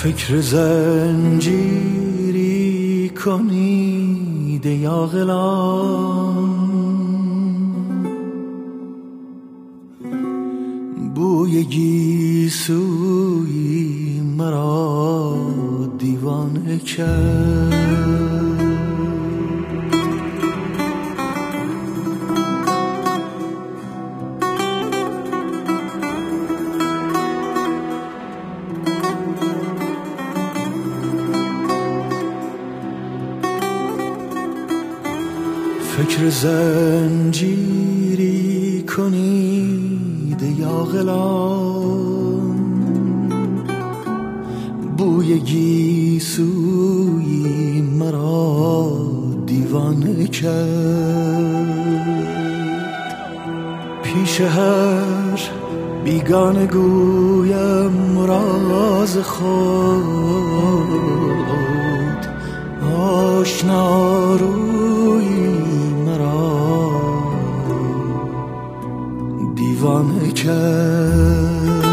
فکر زنجیری کنید ای عاقلان، بوی گیسویی مرا دیوانه کرد. فکر زنجیری کنید ای عاقلان، بوی گیسویی مرا دیوانه کرد. پیش هر بیگانه گویم راز خود، آشنا روی دیوانه کرد.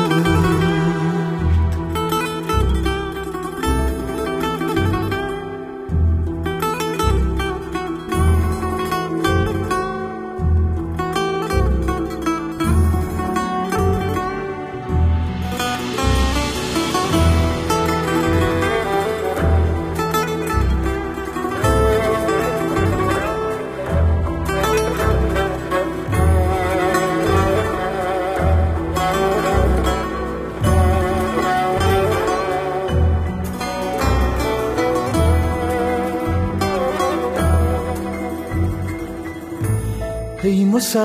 ای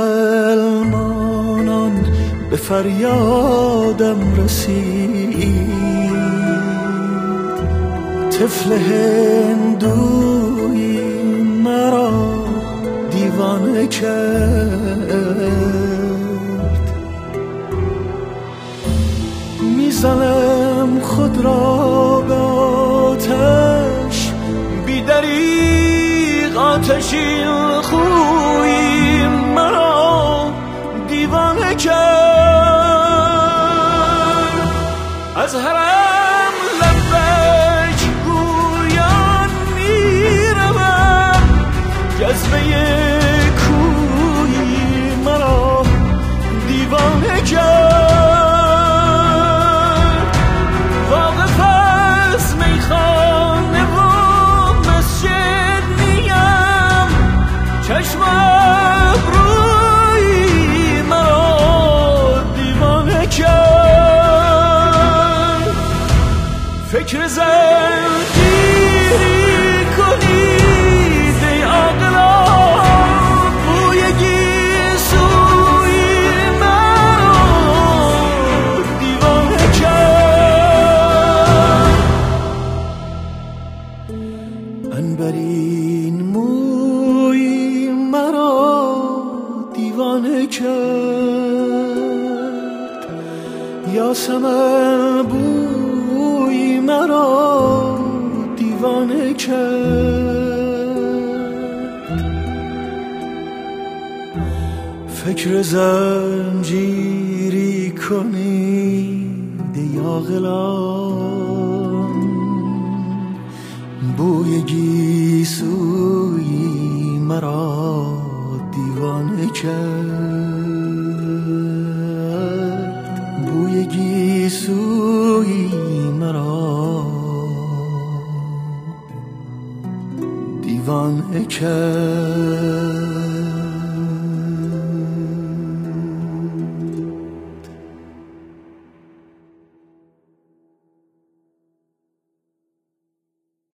مسلمانان به فریادم رسید، طفل هندویی مرا دیوانه کرد. میزنم خود را به آتش، بی دریغ آتشی خویی مرا دیوانه کرد. از حرم لبیک گویان میروم، جذبه کویی مرا دیوانه کرد. واقف از میخانه و مسجد نیم، چشم ابرویی مرا دیوانه کرد. فکر زنجیری کنید ای عاقلان، بوی گیسویی مرا دیوانه کرد. عنبرین مویی مرا دیوانه کرد. یاسمن بویی مرا دیوانه کرد. فکر زنجیری کنید ای عاقلان، بوی گیسویی مرا دیوانه کرد. بوی گیسویی مرا دیوانه کرد.